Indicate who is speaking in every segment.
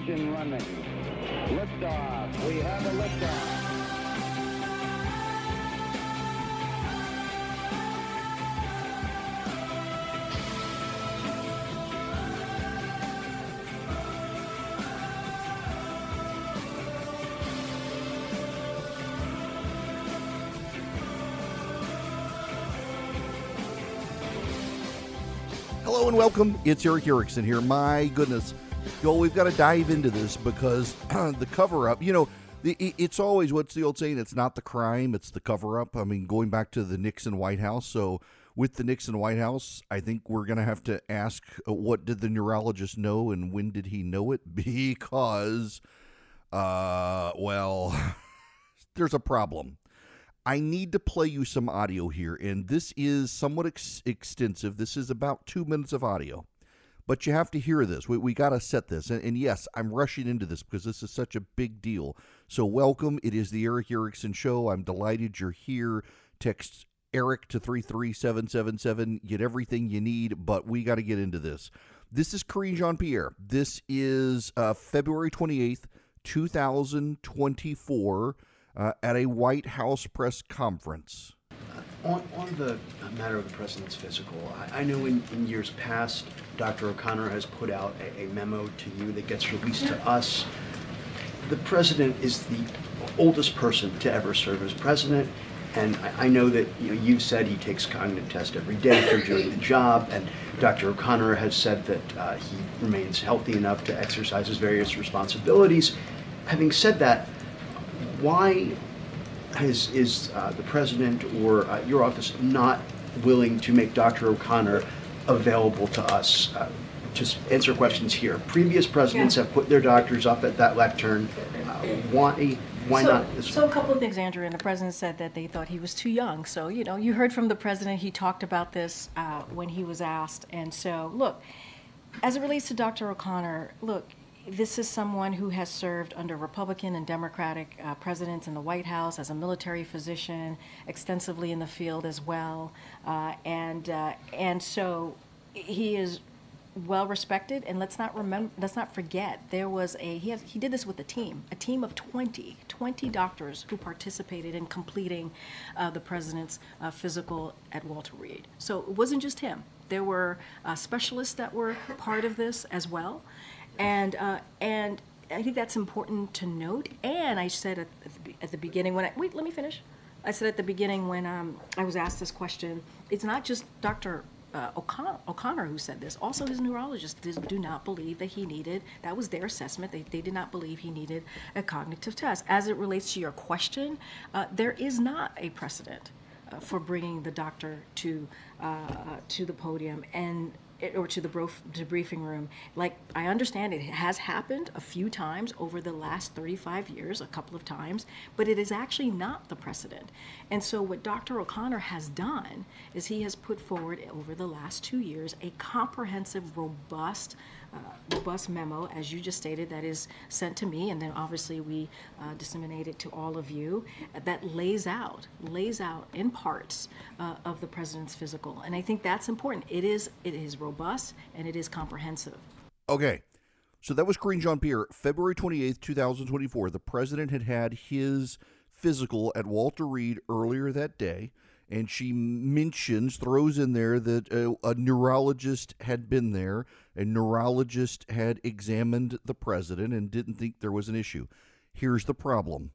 Speaker 1: Ignition running. Liftoff. We have a liftoff.
Speaker 2: Hello and welcome. It's Eric Erickson here. My goodness. Y'all, we've got to dive into this because the cover-up, it's always, what's the old saying? It's not the crime, it's the cover-up. I mean, going back to the Nixon White House. So with the Nixon White House, I think we're going to have to ask, what did the neurologist know and when did he know it? Because, there's a problem. I need to play you some audio here, and this is somewhat extensive. This is about 2 minutes of audio, but you have to hear this. We got to set this, and yes, I'm rushing into this because this is such a big deal. So welcome. It is the Eric Erickson Show. I'm delighted you're here. Text Eric to 33777. Get everything you need, but we got to get into this. This is Karine Jean-Pierre. This is February 28th, 2024. At a White House press conference.
Speaker 3: On the matter of the president's physical, I know in years past, Dr. O'Connor has put out a memo to you that gets released to us. The president is the oldest person to ever serve as president, and I know that you've said he takes cognitive tests every day for doing the job, and Dr. O'Connor has said that he remains healthy enough to exercise his various responsibilities. Having said that, why is the president or your office not willing to make Dr. O'Connor available to us? Just answer questions here. Previous presidents have put their doctors up at that lectern. Why not this
Speaker 4: So a couple of things, Andrew, and the president said that they thought he was too young. So, you heard from the president. He talked about this when he was asked. And so, look, as it relates to Dr. O'Connor, this is someone who has served under Republican and Democratic presidents in the White House as a military physician, extensively in the field as well, and so he is well respected. And let's not forget, there was he did this with a team of 20 doctors who participated in completing the president's physical at Walter Reed. So it wasn't just him. There were specialists that were part of this as well. And I think that's important to note. And I said at the beginning let me finish. I said at the beginning when I was asked this question, it's not just Dr. O'Connor who said this. Also, his neurologists do not believe that he needed. That was their assessment. They did not believe he needed a cognitive test. As it relates to your question, there is not a precedent for bringing the doctor to the podium or to the debriefing room. Like, I understand it has happened a few times over the last 35 years, a couple of times, but it is actually not the precedent. And so what Dr. O'Connor has done is he has put forward over the last 2 years a comprehensive, robust memo, as you just stated, that is sent to me, and then obviously we disseminate it to all of you, that lays out in parts of the president's physical. And I think that's important. It is robust and it is comprehensive.
Speaker 2: Okay, so that was Karine Jean-Pierre. February 28th, 2024. The president had his physical at Walter Reed earlier that day, and she throws in there that a neurologist had been there. A neurologist had examined the president and didn't think there was an issue. Here's the problem.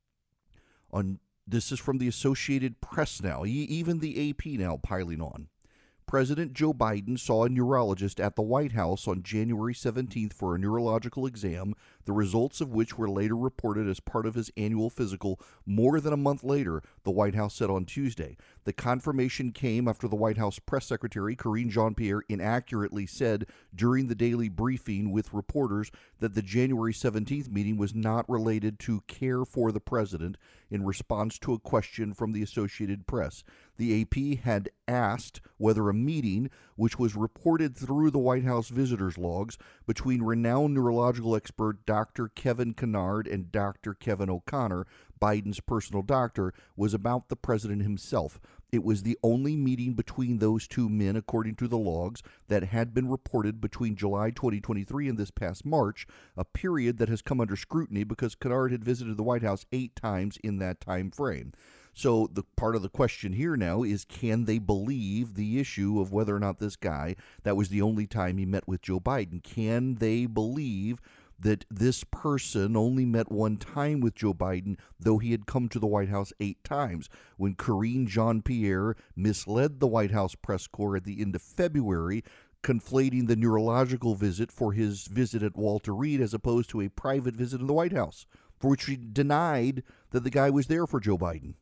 Speaker 2: This is from the Associated Press now, even the AP now piling on. President Joe Biden saw a neurologist at the White House on January 17th for a neurological exam, the results of which were later reported as part of his annual physical more than a month later, the White House said on Tuesday. The confirmation came after the White House press secretary, Karine Jean-Pierre, inaccurately said during the daily briefing with reporters that the January 17th meeting was not related to care for the president in response to a question from the Associated Press. The AP had asked whether a meeting, which was reported through the White House visitors' logs between renowned neurological expert Dr. Kevin Kennard and Dr. Kevin O'Connor, Biden's personal doctor, was about the president himself. It was the only meeting between those two men, according to the logs, that had been reported between July 2023 and this past March, a period that has come under scrutiny because Kennard had visited the White House 8 times in that time frame. So the part of the question here now is, can they believe the issue of whether or not this guy, that was the only time he met with Joe Biden, can they believe that this person only met 1 time with Joe Biden, though he had come to the White House 8 times? When Karine Jean-Pierre misled the White House press corps at the end of February, conflating the neurological visit for his visit at Walter Reed as opposed to a private visit in the White House, for which she denied that the guy was there for Joe Biden.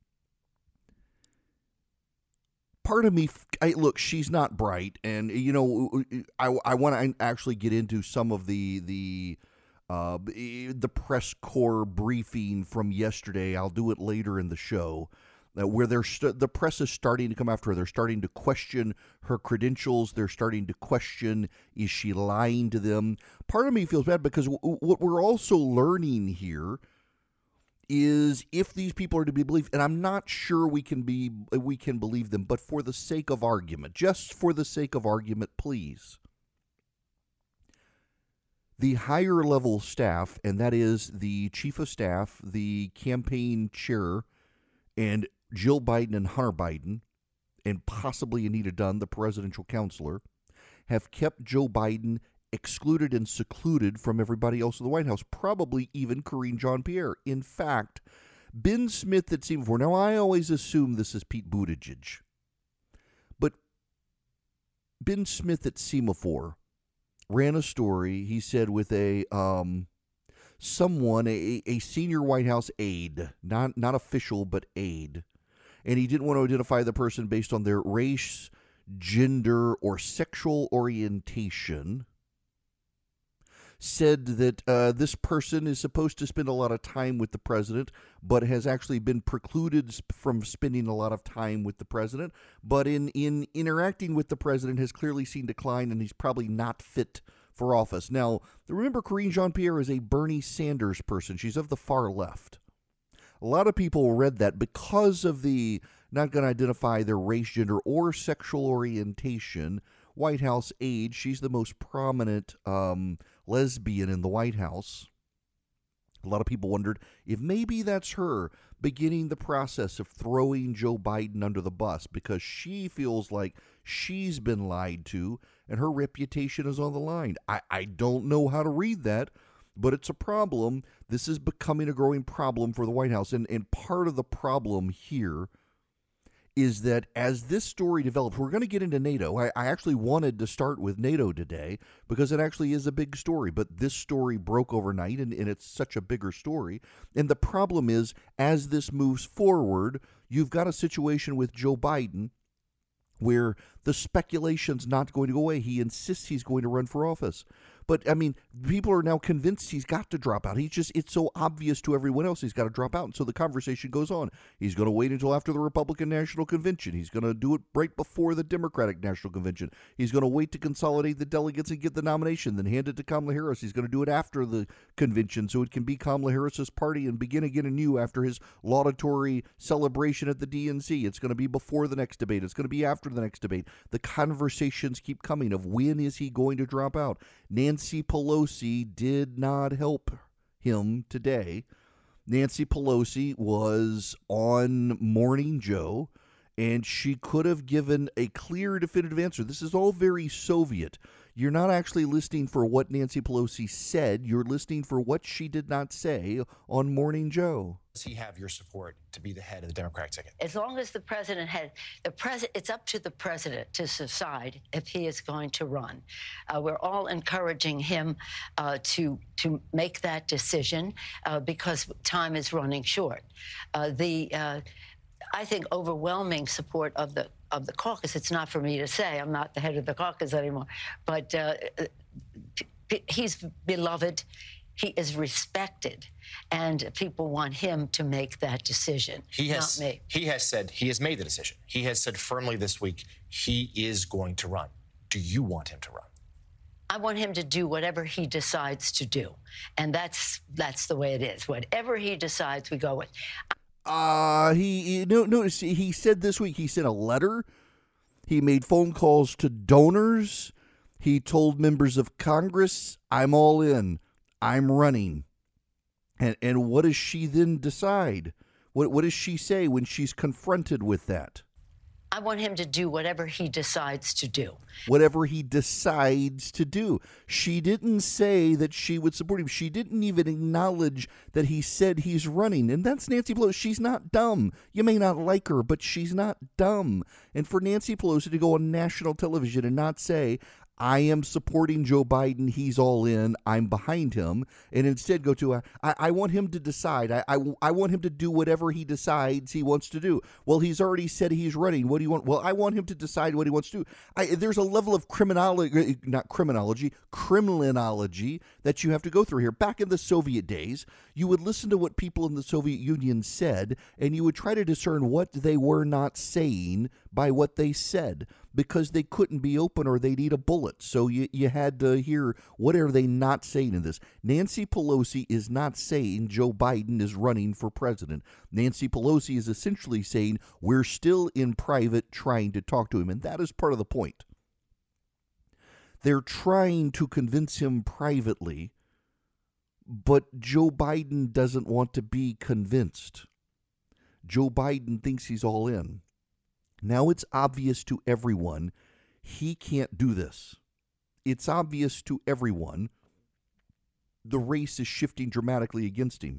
Speaker 2: Part of me, look, she's not bright, and I want to actually get into some of the press corps briefing from yesterday. I'll do it later in the show, where the press is starting to come after her. They're starting to question her credentials. They're starting to question, is she lying to them? Part of me feels bad because what we're also learning here is, if these people are to be believed, and I'm not sure we can believe them, but for the sake of argument, just for the sake of argument, please. The higher level staff, and that is the chief of staff, the campaign chair, and Jill Biden and Hunter Biden, and possibly Anita Dunn, the presidential counselor, have kept Joe Biden excluded and secluded from everybody else in the White House, probably even Karine Jean-Pierre. In fact, Ben Smith at Semaphore, now I always assume this is Pete Buttigieg, but Ben Smith at Semaphore ran a story, he said, with a senior White House aide, not official, but aide, and he didn't want to identify the person based on their race, gender, or sexual orientation, said that this person is supposed to spend a lot of time with the president, but has actually been precluded from spending a lot of time with the president, but in interacting with the president has clearly seen decline, and he's probably not fit for office. Now, remember, Karine Jean-Pierre is a Bernie Sanders person. She's of the far left. A lot of people read that because of the not going to identify their race, gender, or sexual orientation White House aide. She's the most prominent lesbian in the White House. A lot of people wondered if maybe that's her beginning the process of throwing Joe Biden under the bus because she feels like she's been lied to and her reputation is on the line. I don't know how to read that, but it's a problem. This is becoming a growing problem for the White House. And part of the problem here is that as this story develops, we're going to get into NATO. I actually wanted to start with NATO today because it actually is a big story, but this story broke overnight, and it's such a bigger story. And the problem is, as this moves forward, you've got a situation with Joe Biden where the speculation's not going to go away. He insists he's going to run for office. But, I mean, people are now convinced he's got to drop out. It's so obvious to everyone else he's got to drop out. And so the conversation goes on. He's going to wait until after the Republican National Convention. He's going to do it right before the Democratic National Convention. He's going to wait to consolidate the delegates and get the nomination, then hand it to Kamala Harris. He's going to do it after the convention so it can be Kamala Harris's party and begin again anew after his laudatory celebration at the DNC. It's going to be before the next debate. It's going to be after the next debate. The conversations keep coming of when is he going to drop out. Nancy Pelosi did not help him today. Nancy Pelosi was on Morning Joe, and she could have given a clear, definitive answer. This is all very Soviet. You're not actually listening for what Nancy Pelosi said. You're listening for what she did not say on Morning Joe.
Speaker 5: Does he have your support to be the head of the Democratic ticket?
Speaker 6: As long as the president it's up to the president to decide if he is going to run. We're all encouraging him to make that decision because time is running short. I think overwhelming support of the caucus. It's not for me to say. I'm not the head of the caucus anymore, but he's beloved. He is respected, and people want him to make that decision, not me.
Speaker 5: He has said he has made the decision. He has said firmly this week he is going to run. Do you want him to run?
Speaker 6: I want him to do whatever he decides to do, and that's the way it is. Whatever he decides, we go with.
Speaker 2: Notice he said this week he sent a letter. He made phone calls to donors. He told members of Congress, I'm all in. I'm running. And what does she then decide? What does she say when she's confronted with that?
Speaker 6: I want him to do whatever he decides to do.
Speaker 2: Whatever he decides to do. She didn't say that she would support him. She didn't even acknowledge that he said he's running. And that's Nancy Pelosi. She's not dumb. You may not like her, but she's not dumb. And for Nancy Pelosi to go on national television and not say, I am supporting Joe Biden. He's all in. I'm behind him. And instead go to, I want him to decide. I want him to do whatever he decides he wants to do. Well, he's already said he's running. What do you want? Well, I want him to decide what he wants to do. There's a level of criminology that you have to go through here. Back in the Soviet days, you would listen to what people in the Soviet Union said, and you would try to discern what they were not saying by what they said, because they couldn't be open or they need a bullet. So you had to hear, what are they not saying in this? Nancy Pelosi is not saying Joe Biden is running for president. Nancy Pelosi is essentially saying we're still in private trying to talk to him, and that is part of the point. They're trying to convince him privately, but Joe Biden doesn't want to be convinced. Joe Biden thinks he's all in. Now it's obvious to everyone he can't do this. It's obvious to everyone the race is shifting dramatically against him.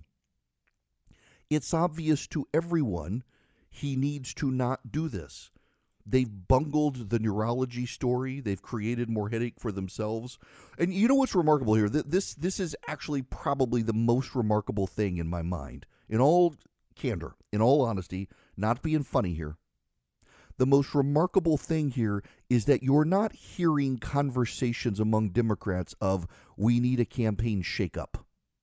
Speaker 2: It's obvious to everyone he needs to not do this. They've bungled the neurology story. They've created more headache for themselves. And you know what's remarkable here? This is actually probably the most remarkable thing in my mind. In all candor, in all honesty, not being funny here. The most remarkable thing here is that you're not hearing conversations among Democrats of, we need a campaign shakeup.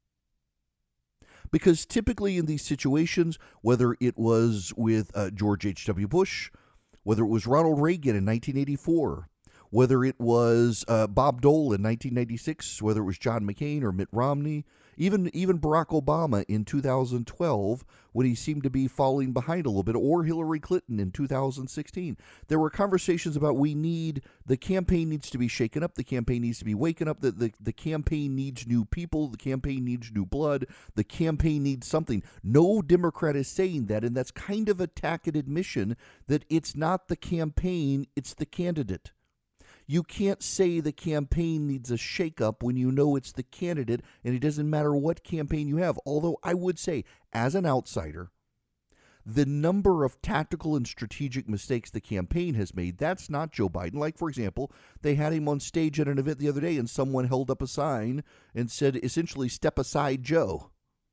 Speaker 2: Because typically in these situations, whether it was with George H.W. Bush, whether it was Ronald Reagan in 1984, whether it was Bob Dole in 1996, whether it was John McCain or Mitt Romney, even Barack Obama in 2012, when he seemed to be falling behind a little bit, or Hillary Clinton in 2016. There were conversations about the campaign needs to be shaken up, the campaign needs to be waken up, the campaign needs new people, the campaign needs new blood, the campaign needs something. No Democrat is saying that, and that's kind of a tacit admission that it's not the campaign, it's the candidate. You can't say the campaign needs a shakeup when you know it's the candidate, and it doesn't matter what campaign you have. Although I would say, as an outsider, the number of tactical and strategic mistakes the campaign has made, that's not Joe Biden. Like, for example, they had him on stage at an event the other day, and someone held up a sign and said, essentially, step aside, Joe.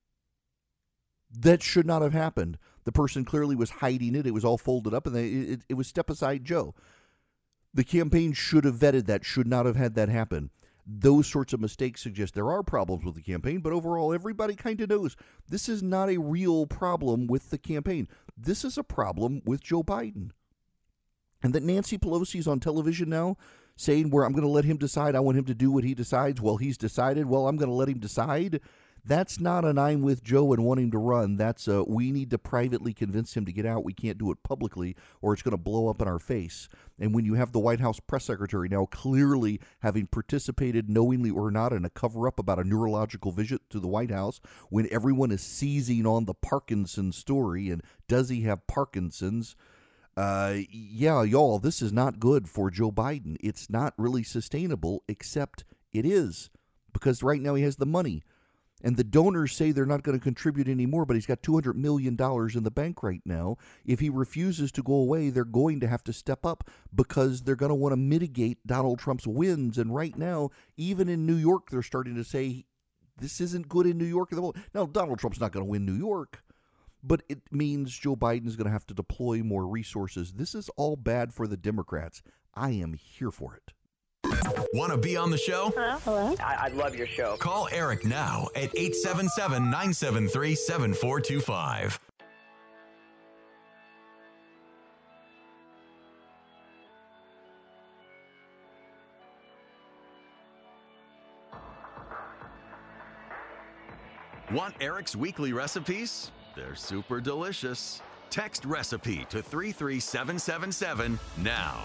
Speaker 2: That should not have happened. The person clearly was hiding it. It was all folded up, and it was step aside, Joe. The campaign should have vetted that, should not have had that happen. Those sorts of mistakes suggest there are problems with the campaign, but overall, everybody kind of knows this is not a real problem with the campaign. This is a problem with Joe Biden. And that Nancy Pelosi is on television now saying, I'm going to let him decide. I want him to do what he decides. Well, he's decided. Well, I'm going to let him decide. That's not an I'm with Joe and want him to run. That's we need to privately convince him to get out. We can't do it publicly or it's going to blow up in our face. And when you have the White House press secretary now clearly having participated knowingly or not in a cover-up about a neurological visit to the White House, when everyone is seizing on the Parkinson's story and does he have Parkinson's, y'all, this is not good for Joe Biden. It's not really sustainable, except it is, because right now he has the money. And the donors say they're not going to contribute anymore, but he's got $200 million in the bank right now. If he refuses to go away, they're going to have to step up because they're going to want to mitigate Donald Trump's wins. And right now, even in New York, they're starting to say, this isn't good in New York. Now, Donald Trump's not going to win New York, but it means Joe Biden is going to have to deploy more resources. This is all bad for the Democrats. I am here for it.
Speaker 7: Want to be on the show?
Speaker 8: Hello? I love your show.
Speaker 7: Call Eric now at 877-973-7425. Want Eric's weekly recipes? They're super delicious. Text recipe to 33777 now.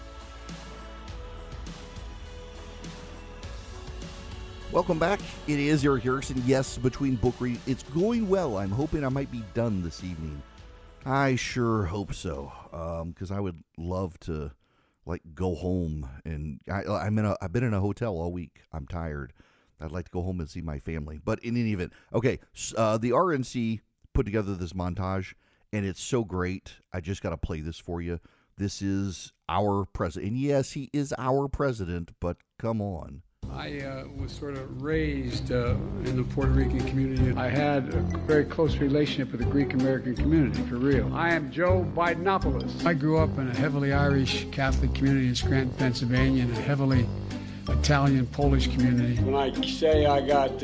Speaker 2: Welcome back. It is Eric Erickson. Yes, between book reading, it's going well. I'm hoping I might be done this evening. I sure hope so, because I would love to, go home. And I've been in a hotel all week. I'm tired. I'd like to go home and see my family. But in any event, okay, the RNC put together this montage, and it's so great. I just got to play this for you. This is our president. And yes, he is our president, but come on.
Speaker 9: I was sort of raised in the Puerto Rican community. I had a very close relationship with the Greek-American community, for real. I am Joe Bidenopoulos. I grew up in a heavily Irish Catholic community in Scranton, Pennsylvania, and a heavily Italian Polish community. When I say I got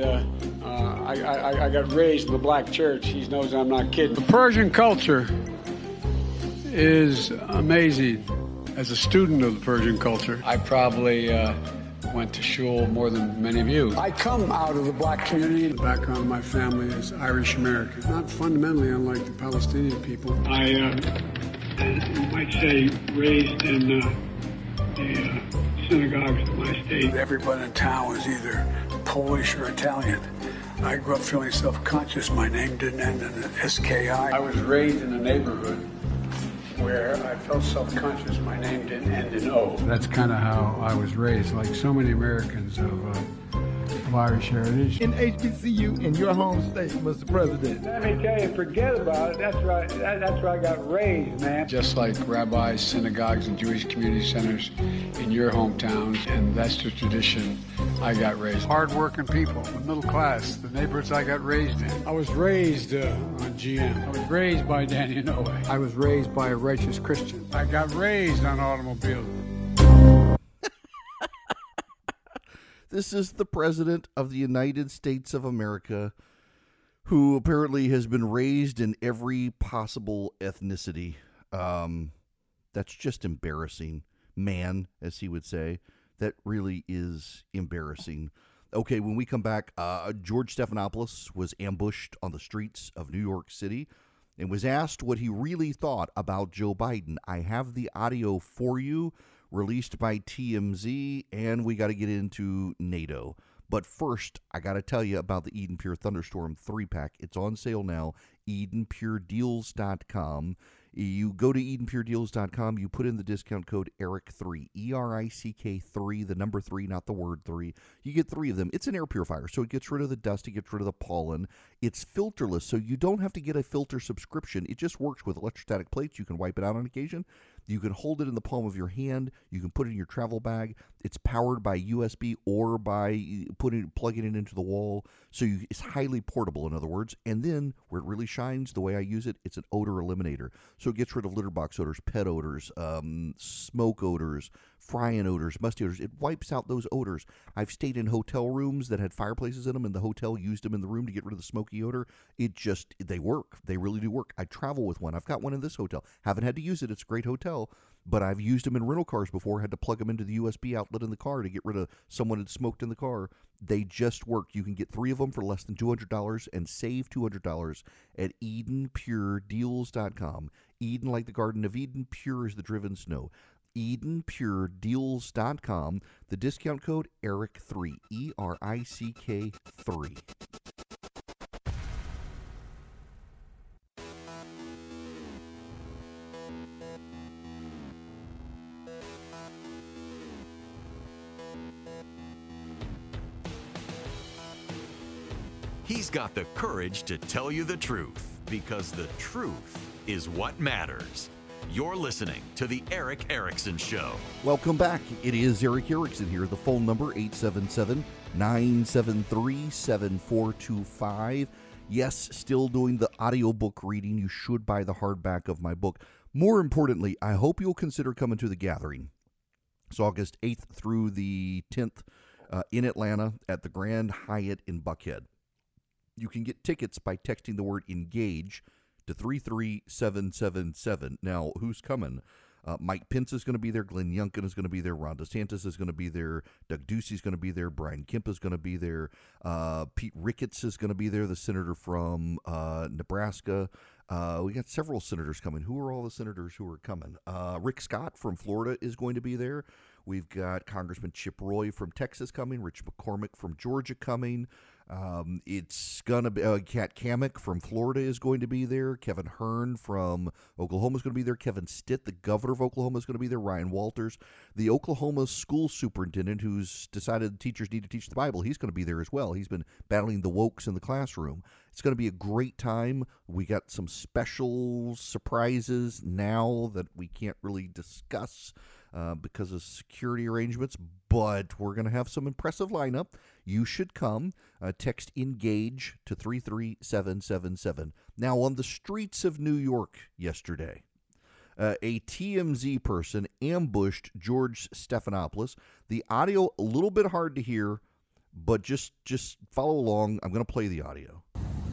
Speaker 9: raised in the black church, he knows I'm not kidding. The Persian culture is amazing. As a student of the Persian culture, I probably went to shul more than many of you. I come out of the black community. The background of my family is Irish American, not fundamentally unlike the Palestinian people. I, you might say, raised in the synagogues of my state. Everybody in town was either Polish or Italian. I grew up feeling self-conscious. My name didn't end in an SKI. I was raised in a neighborhood where I felt self-conscious. My name didn't end in O. That's kind of how I was raised, like so many Americans of Irish heritage.
Speaker 10: In HBCU in your home state, Mr. President.
Speaker 9: Let me tell you, forget about it. That's where I got raised, man. Just like rabbis, synagogues, and Jewish community centers in your hometowns, and that's the tradition I got raised. Hard-working people, the middle class, the neighborhoods I got raised in. I was raised on GM. I was raised by Danny Inouye. I was raised by a righteous Christian. I got raised on automobiles.
Speaker 2: This is the President of the United States of America, who apparently has been raised in every possible ethnicity. That's just embarrassing. Man, as he would say. That really is embarrassing. Okay, when we come back, George Stephanopoulos was ambushed on the streets of New York City and was asked what he really thought about Joe Biden. I have the audio for you, released by TMZ, and we got to get into NATO. But first, I got to tell you about the Eden Pure Thunderstorm 3-pack. It's on sale now, EdenPureDeals.com. You go to EdenPureDeals.com, you put in the discount code ERIC3, ERICK3, the number 3, not the word 3. You get 3 of them. It's an air purifier, so it gets rid of the dust, it gets rid of the pollen. It's filterless, so you don't have to get a filter subscription. It just works with electrostatic plates. You can wipe it out on occasion. You can hold it in the palm of your hand. You can put it in your travel bag. It's powered by USB or by plugging it into the wall. So it's highly portable, in other words. And then where it really shines, the way I use it, it's an odor eliminator. So it gets rid of litter box odors, pet odors, smoke odors, frying odors, musty odors. It wipes out those odors. I've stayed in hotel rooms that had fireplaces in them, and the hotel used them in the room to get rid of the smoky odor. They work. They really do work. I travel with one. I've got one in this hotel. Haven't had to use it. It's a great hotel, but I've used them in rental cars before. Had to plug them into the USB outlet in the car to get rid of someone had smoked in the car. They just work. You can get 3 of them for less than $200 and save $200 at EdenPureDeals.com. Eden like the Garden of Eden, pure as the driven snow. EdenPureDeals.com. The discount code ERIC3, ERICK3.
Speaker 7: He's got the courage to tell you the truth, because the truth is what matters. You're listening to The Eric Erickson Show.
Speaker 2: Welcome back. It is Eric Erickson here. The phone number, 877-973-7425. Yes, still doing the audiobook reading. You should buy the hardback of my book. More importantly, I hope you'll consider coming to the gathering. It's August 8th through the 10th in Atlanta at the Grand Hyatt in Buckhead. You can get tickets by texting the word ENGAGE to 33777. Now, who's coming? Mike Pence is going to be there. Glenn Youngkin is going to be there. Ron DeSantis is going to be there. Doug Ducey is going to be there. Brian Kemp is going to be there. Pete Ricketts is going to be there, the senator from Nebraska. We got several senators coming. Who are all the senators who are coming? Rick Scott from Florida is going to be there. We've got Congressman Chip Roy from Texas coming. Rich McCormick from Georgia coming. It's going to be Kat Kammack from Florida is going to be there. Kevin Hern from Oklahoma is going to be there. Kevin Stitt, the governor of Oklahoma, is going to be there. Ryan Walters, the Oklahoma school superintendent who's decided teachers need to teach the Bible, he's going to be there as well. He's been battling the wokes in the classroom. It's going to be a great time. We got some special surprises now that we can't really discuss because of security arrangements, but we're going to have some impressive lineup. You should come. Text ENGAGE to 33777. Now, on the streets of New York yesterday, a TMZ person ambushed George Stephanopoulos. The audio, a little bit hard to hear, but just follow along. I'm going to play the audio.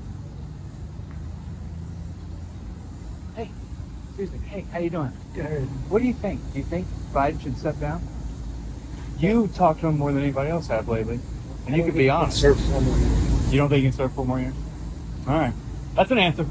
Speaker 11: Hey, excuse me. Hey, how you doing? What do you think? Do you think Biden should step down? You talked to him more than anybody else have lately, and you could be honest. You don't think he can serve 4 more years? All right, that's an answer.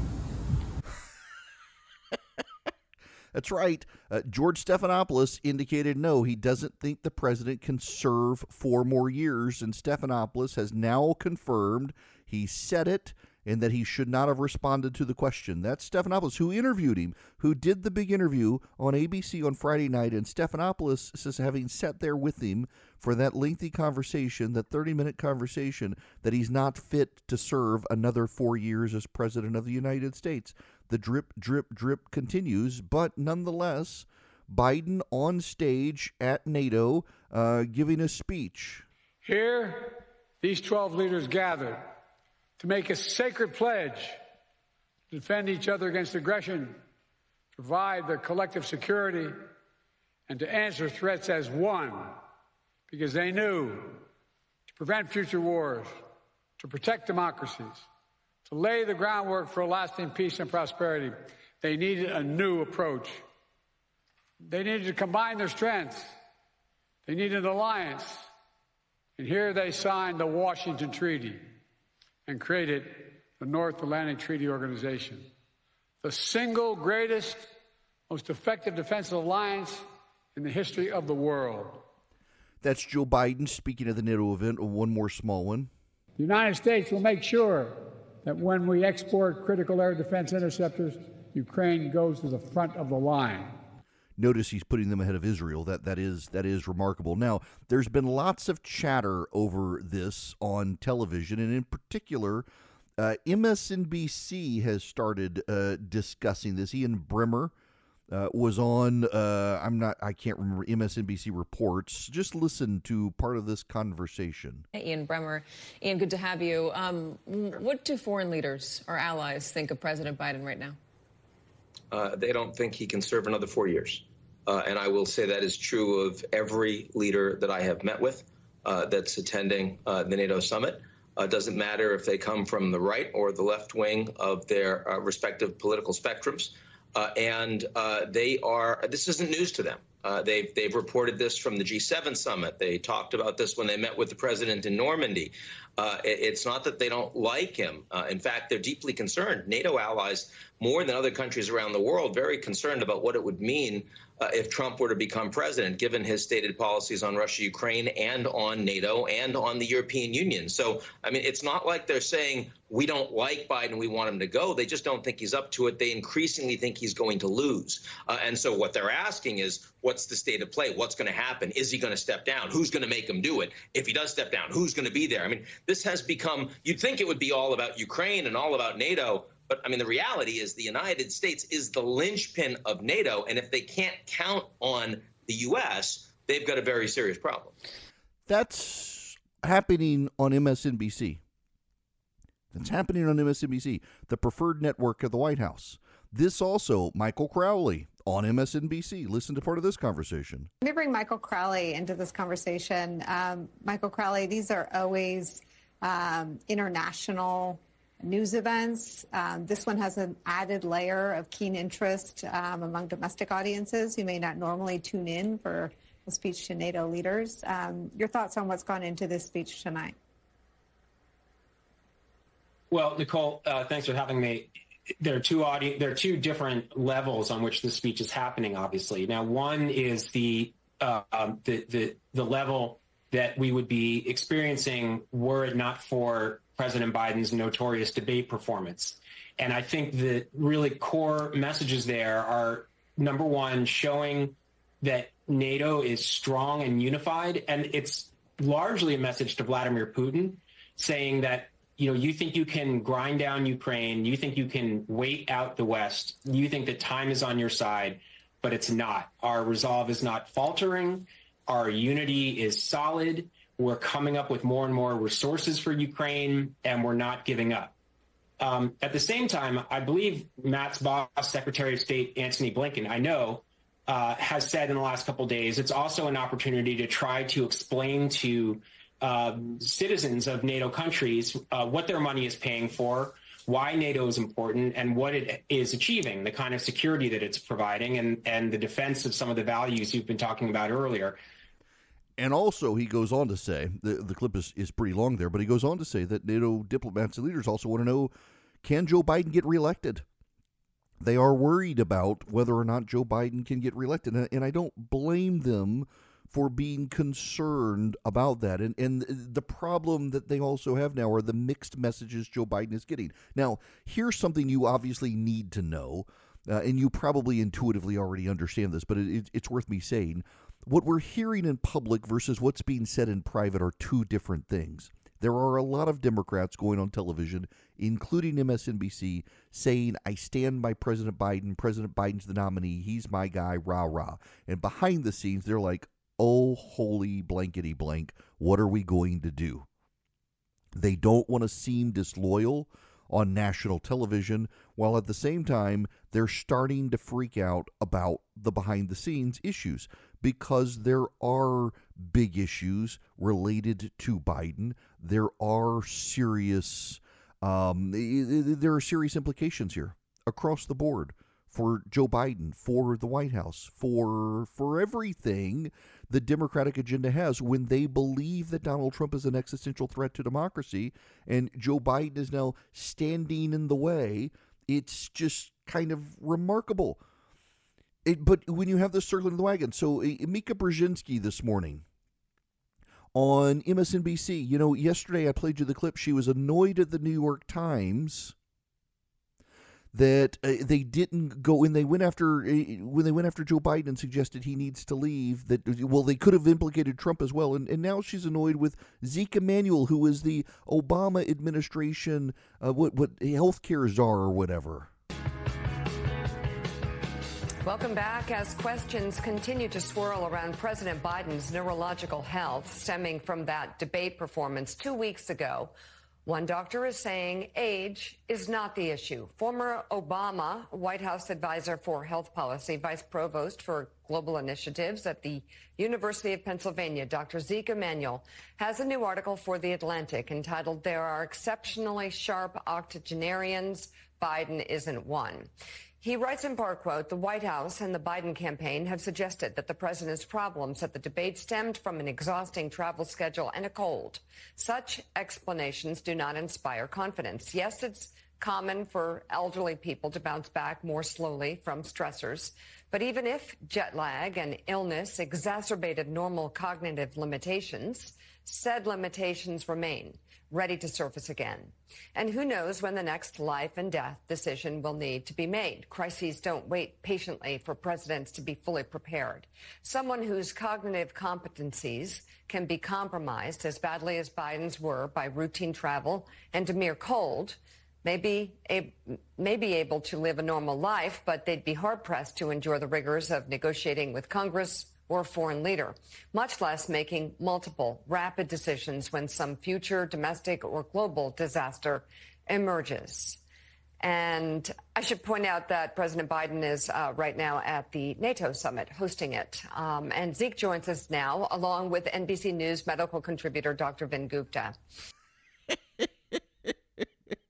Speaker 2: That's right. George Stephanopoulos indicated no, he doesn't think the president can serve 4 more years, and Stephanopoulos has now confirmed he said it and that he should not have responded to the question. That's Stephanopoulos, who interviewed him, who did the big interview on ABC on Friday night, and Stephanopoulos says, having sat there with him for that lengthy conversation, that 30-minute conversation, that he's not fit to serve another 4 years as president of the United States. The drip, drip, drip continues, but nonetheless, Biden on stage at NATO giving a speech.
Speaker 9: Here, these 12 leaders gathered to make a sacred pledge to defend each other against aggression, provide their collective security, and to answer threats as one, because they knew to prevent future wars, to protect democracies, to lay the groundwork for lasting peace and prosperity, they needed a new approach. They needed to combine their strengths. They needed an alliance. And here they signed the Washington Treaty and created the North Atlantic Treaty Organization, the single greatest, most effective defensive alliance in the history of the world.
Speaker 2: That's Joe Biden speaking at the NATO event. One more small one.
Speaker 9: The United States will make sure that when we export critical air defense interceptors, Ukraine goes to the front of the line.
Speaker 2: Notice he's putting them ahead of Israel. That is remarkable. Now, there's been lots of chatter over this on television, and in particular, MSNBC has started discussing this. Ian Bremmer was on. I can't remember, MSNBC Reports. Just listen to part of this conversation.
Speaker 12: Ian Bremmer. Ian, good to have you. What do foreign leaders or allies think of President Biden right now?
Speaker 13: They don't think he can serve another 4 years. And I will say that is true of every leader that I have met with that's attending the NATO summit. Doesn't matter if they come from the right or the left wing of their respective political spectrums. This isn't news to them. They've reported this from the G7 summit. They talked about this when they met with the president in Normandy. It's not that they don't like him. In fact, they're deeply concerned. NATO allies, more than other countries around the world, very concerned about what it would mean if Trump were to become president, given his stated policies on Russia, Ukraine, and on NATO, and on the European Union. So, I mean, it's not like they're saying, we don't like Biden, we want him to go. They just don't think he's up to it. They increasingly think he's going to lose. And so what they're asking is, what's the state of play? What's going to happen? Is he going to step down? Who's going to make him do it? If he does step down, who's going to be there? I mean, this has become, you'd think it would be all about Ukraine and all about NATO. But, I mean, the reality is the United States is the linchpin of NATO. And if they can't count on the U.S., they've got a very serious problem.
Speaker 2: That's happening on MSNBC. That's happening on MSNBC, the preferred network of the White House. This also, Michael Crowley on MSNBC. Listen to part of this conversation.
Speaker 14: Let me bring Michael Crowley into this conversation. Michael Crowley, these are always international news events. This one has an added layer of keen interest among domestic audiences who may not normally tune in for a speech to NATO leaders. Your thoughts on what's gone into this speech tonight?
Speaker 15: Well, Nicole, thanks for having me. There are two different levels on which this speech is happening, obviously. Now, one is the level that we would be experiencing were it not for President Biden's notorious debate performance. And I think the really core messages there are, number one, showing that NATO is strong and unified. And it's largely a message to Vladimir Putin saying that, you think you can grind down Ukraine, you think you can wait out the West, you think that time is on your side, but it's not. Our resolve is not faltering. Our unity is solid. We're coming up with more and more resources for Ukraine, and we're not giving up. At the same time, I believe Matt's boss, Secretary of State Antony Blinken, I know, has said in the last couple of days, it's also an opportunity to try to explain to citizens of NATO countries what their money is paying for, why NATO is important, and what it is achieving, the kind of security that it's providing, and the defense of some of the values you've been talking about earlier.
Speaker 2: And also, he goes on to say, the clip is pretty long there, but he goes on to say that NATO diplomats and leaders also want to know, can Joe Biden get reelected? They are worried about whether or not Joe Biden can get reelected, and I don't blame them for being concerned about that. And the problem that they also have now are the mixed messages Joe Biden is getting. Now, here's something you obviously need to know, and you probably intuitively already understand this, but it's worth me saying. What we're hearing in public versus what's being said in private are two different things. There are a lot of Democrats going on television, including MSNBC, saying, I stand by President Biden. President Biden's the nominee. He's my guy, rah, rah. And behind the scenes, they're like, oh, holy blankety blank, what are we going to do? They don't want to seem disloyal on national television, while at the same time, they're starting to freak out about the behind-the-scenes issues, because there are big issues related to Biden. There are serious implications here across the board for Joe Biden, for the White House, for everything the Democratic agenda has when they believe that Donald Trump is an existential threat to democracy and Joe Biden is now standing in the way. It's just kind of remarkable. But when you have this circling the wagon, so Mika Brzezinski this morning on MSNBC, yesterday I played you the clip. She was annoyed at the New York Times that they didn't go when they went after Joe Biden and suggested he needs to leave. That they could have implicated Trump as well, and now she's annoyed with Zeke Emanuel, who is the Obama administration what healthcare czar or whatever.
Speaker 16: Welcome back. As questions continue to swirl around President Biden's neurological health stemming from that debate performance 2 weeks ago, one doctor is saying age is not the issue. Former Obama White House advisor for health policy, vice provost for global initiatives at the University of Pennsylvania, Dr. Zeke Emanuel, has a new article for The Atlantic entitled, "There Are Exceptionally Sharp Octogenarians. Biden Isn't One." He writes in part, quote, "The White House and the Biden campaign have suggested that the president's problems at the debate stemmed from an exhausting travel schedule and a cold. Such explanations do not inspire confidence. Yes, it's common for elderly people to bounce back more slowly from stressors. But even if jet lag and illness exacerbated normal cognitive limitations, said limitations remain, ready to surface again. And who knows when the next life and death decision will need to be made. Crises don't wait patiently for presidents to be fully prepared. Someone whose cognitive competencies can be compromised as badly as Biden's were by routine travel and a mere cold may be able to live a normal life, but they'd be hard-pressed to endure the rigors of negotiating with Congress or a foreign leader, much less making multiple rapid decisions when some future domestic or global disaster emerges." And I should point out that President Biden is right now at the NATO summit, hosting it. And Zeke joins us now, along with NBC News medical contributor Dr. Vin Gupta.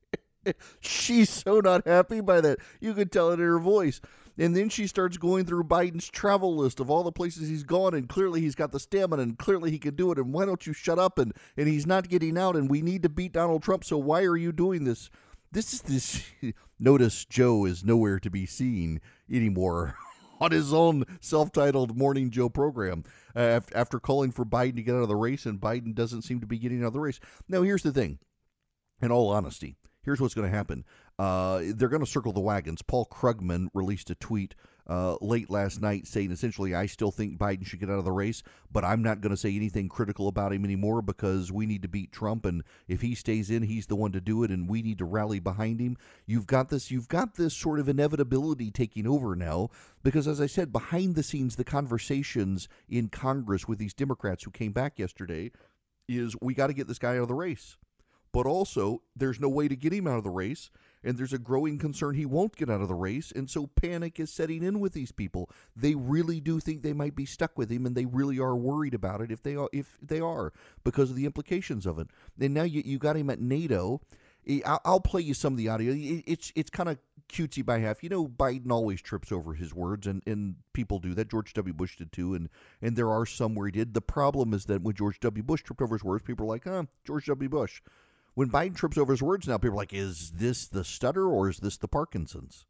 Speaker 2: She's so not happy by that. You could tell it in her voice. And then she starts going through Biden's travel list of all the places he's gone, and clearly he's got the stamina, and clearly he can do it, and why don't you shut up, and he's not getting out, and we need to beat Donald Trump, so why are you doing this? This notice Joe is nowhere to be seen anymore on his own self-titled Morning Joe program after calling for Biden to get out of the race, and Biden doesn't seem to be getting out of the race. Now, here's the thing. In all honesty, here's what's going to happen. They're going to circle the wagons. Paul Krugman released a tweet late last night saying essentially, I still think Biden should get out of the race, but I'm not going to say anything critical about him anymore because we need to beat Trump, and if he stays in, he's the one to do it, and we need to rally behind him. You've got this sort of inevitability taking over now because, as I said, behind the scenes, the conversations in Congress with these Democrats who came back yesterday is we got to get this guy out of the race. But also, there's no way to get him out of the race, and there's a growing concern he won't get out of the race, and so panic is setting in with these people. They really do think they might be stuck with him, and they really are worried about it if they are because of the implications of it. And now you got him at NATO. I'll play you some of the audio. It's kind of cutesy by half. You know, Biden always trips over his words, and people do that. George W. Bush did too, and there are some where he did. The problem is that when George W. Bush tripped over his words, people are like, George W. Bush. When Biden trips over his words now, people are like, is this the stutter or is this the Parkinson's?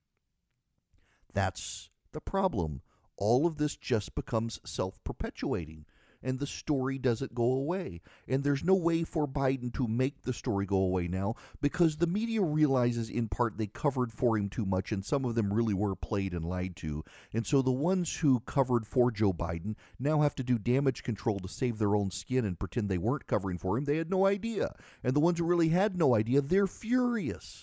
Speaker 2: That's the problem. All of this just becomes self-perpetuating, and the story doesn't go away. And there's no way for Biden to make the story go away now because the media realizes in part they covered for him too much, and some of them really were played and lied to. And so the ones who covered for Joe Biden now have to do damage control to save their own skin and pretend they weren't covering for him. They had no idea. And the ones who really had no idea, they're furious.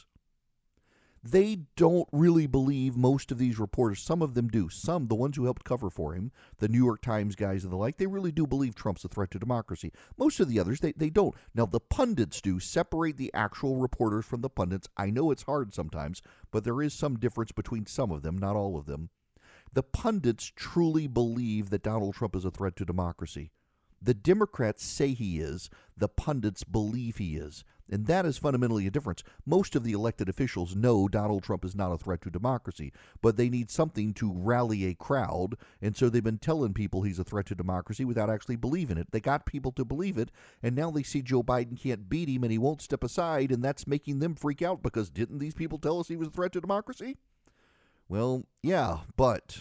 Speaker 2: They don't really believe most of these reporters. Some of them do. Some, the ones who helped cover for him, the New York Times guys and the like, they really do believe Trump's a threat to democracy. Most of the others, they don't. Now, the pundits do. Separate the actual reporters from the pundits. I know it's hard sometimes, but there is some difference between some of them, not all of them. The pundits truly believe that Donald Trump is a threat to democracy. The Democrats say he is. The pundits believe he is. And that is fundamentally a difference. Most of the elected officials know Donald Trump is not a threat to democracy, but they need something to rally a crowd, and so they've been telling people he's a threat to democracy without actually believing it. They got people to believe it, and now they see Joe Biden can't beat him and he won't step aside, and that's making them freak out because didn't these people tell us he was a threat to democracy? Well, yeah, but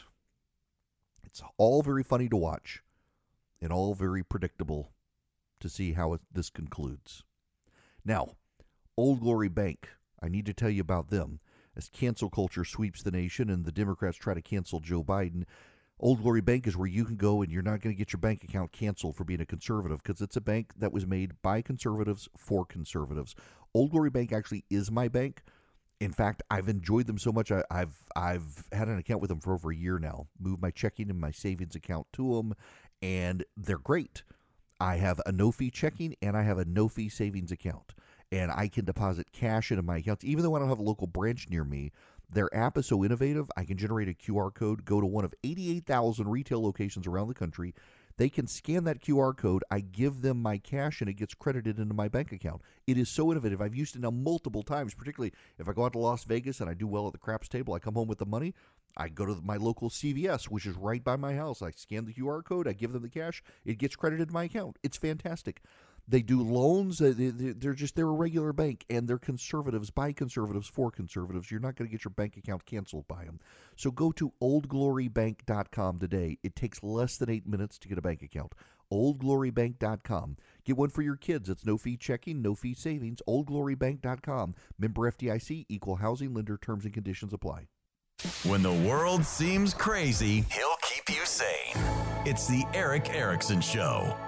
Speaker 2: it's all very funny to watch and all very predictable to see how this concludes. Now, Old Glory Bank, I need to tell you about them. As cancel culture sweeps the nation and the Democrats try to cancel Joe Biden, Old Glory Bank is where you can go and you're not going to get your bank account canceled for being a conservative because it's a bank that was made by conservatives for conservatives. Old Glory Bank actually is my bank. In fact, I've enjoyed them so much. I've had an account with them for over a year now. Moved my checking and my savings account to them, and they're great. I have a no-fee checking and I have a no-fee savings account. And I can deposit cash into my accounts. Even though I don't have a local branch near me, their app is so innovative, I can generate a QR code, go to one of 88,000 retail locations around the country. They can scan that QR code. I give them my cash, and it gets credited into my bank account. It is so innovative. I've used it now multiple times, particularly if I go out to Las Vegas and I do well at the craps table. I come home with the money. I go to my local CVS, which is right by my house. I scan the QR code. I give them the cash. It gets credited to my account. It's fantastic. They do loans. They're a regular bank, and they're conservatives by conservatives for conservatives. You're not going to get your bank account canceled by them. So go to oldglorybank.com today. It takes less than 8 minutes to get a bank account. oldglorybank.com. Get one for your kids. It's no fee checking, no fee savings. oldglorybank.com. Member FDIC, equal housing lender. Terms and conditions apply.
Speaker 7: When the world seems crazy, he'll keep you sane. It's the Erick Erickson Show.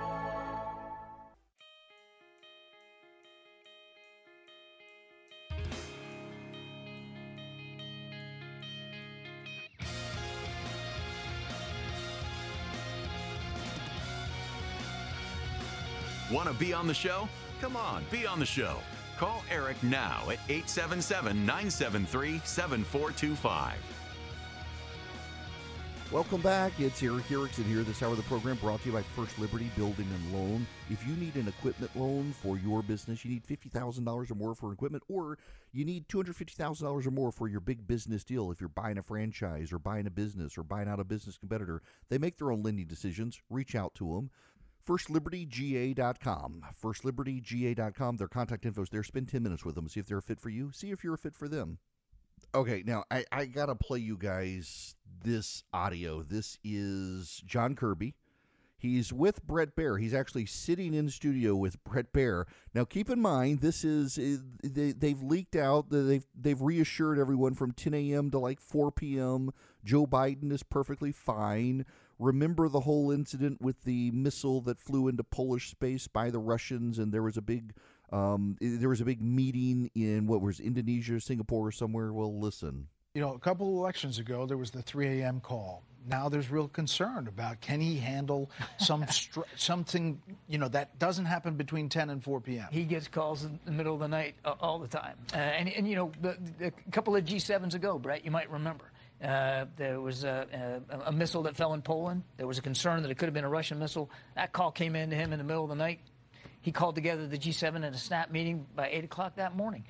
Speaker 7: Want to be on the show? Come on, be on the show. Call Eric now at 877-973-7425.
Speaker 2: Welcome back. It's Eric Erickson here. This hour of the program brought to you by First Liberty Building and Loan. If you need an equipment loan for your business, you need $50,000 or more for equipment, or you need $250,000 or more for your big business deal. If you're buying a franchise or buying a business or buying out a business competitor, they make their own lending decisions. Reach out to them. FirstLibertyGA.com. FirstLibertyGA.com. Their contact info is there. Spend 10 minutes with them. See if they're a fit for you. See if you're a fit for them. Okay, now I got to play you guys this audio. This is John Kirby. He's with Bret Baier. He's actually sitting in studio with Bret Baier. Now, keep in mind, this is they've leaked out. They've reassured everyone from 10 a.m. to like 4 p.m. Joe Biden is perfectly fine. Remember the whole incident with the missile that flew into Polish space by the Russians, and there was a big meeting in what was Indonesia, Singapore, or somewhere. Well, listen.
Speaker 17: You know, a couple of elections ago, there was the 3 a.m. call. Now there's real concern about can he handle something, you know, that doesn't happen between 10 and 4 p.m.
Speaker 18: He gets calls in the middle of the night all the time. And you know, a couple of G7s ago, Brett, you might remember, there was a missile that fell in Poland. There was a concern that it could have been a Russian missile. That call came in to him in the middle of the night. He called together the G7 in a snap meeting by 8 o'clock that morning.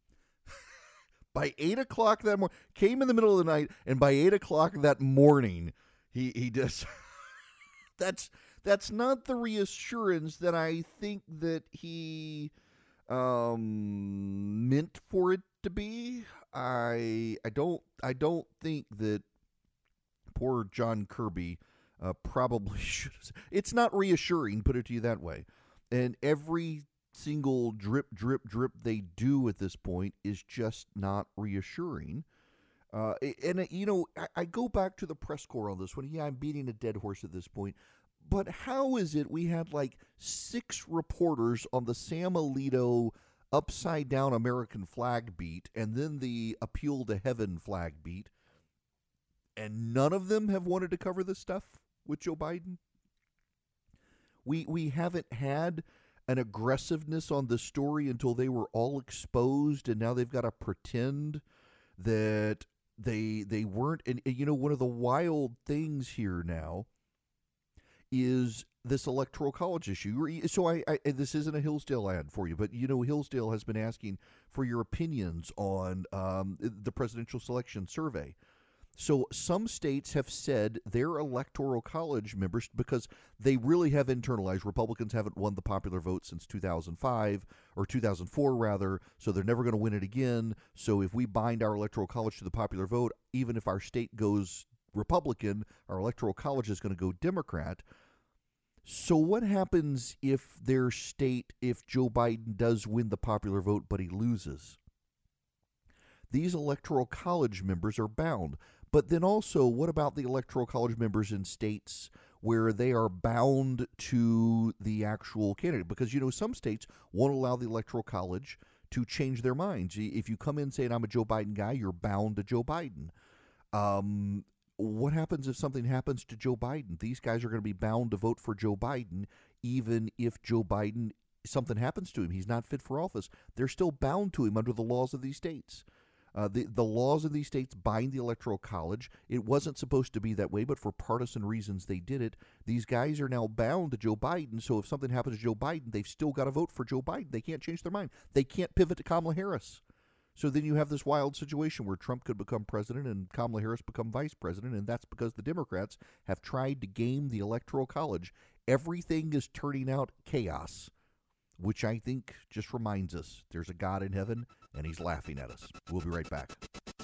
Speaker 2: By 8 o'clock that morning, came in the middle of the night, and by 8 o'clock that morning, he does. That's not the reassurance that I think that he meant for it to be. I don't think that poor John Kirby probably should. It's not reassuring, put it to you that way. And every single drip they do at this point is just not reassuring. You know, I go back to the press corps on this one. Yeah, I'm beating a dead horse at this point. But how is it we had like 6 reporters on the Sam Alito upside down American flag beat and then the appeal to heaven flag beat, and none of them have wanted to cover this stuff with Joe Biden? We haven't had an aggressiveness on the story until they were all exposed, and now they've got to pretend that they weren't. And you know, one of the wild things here now is this electoral college issue. So I this isn't a Hillsdale ad for you, but you know, Hillsdale has been asking for your opinions on the presidential selection survey. So some states have said their electoral college members, because they really have internalized, Republicans haven't won the popular vote since 2005, or 2004 rather, so they're never going to win it again. So if we bind our electoral college to the popular vote, even if our state goes Republican, our electoral college is going to go Democrat. So what happens if their state, if Joe Biden does win the popular vote but he loses? These electoral college members are bound. But then also, what about the electoral college members in states where they are bound to the actual candidate? Because, you know, some states won't allow the electoral college to change their minds. If you come in saying, I'm a Joe Biden guy, you're bound to Joe Biden. What happens if something happens to Joe Biden? These guys are going to be bound to vote for Joe Biden, even if Joe Biden, something happens to him. He's not fit for office. They're still bound to him under the laws of these states. The laws of these states bind the Electoral College. It wasn't supposed to be that way, but for partisan reasons they did it. These guys are now bound to Joe Biden, so if something happens to Joe Biden, they've still got to vote for Joe Biden. They can't change their mind. They can't pivot to Kamala Harris. So then you have this wild situation where Trump could become president and Kamala Harris become vice president, and that's because the Democrats have tried to game the Electoral College. Everything is turning out chaos, which I think just reminds us there's a God in heaven, and he's laughing at us. We'll be right back.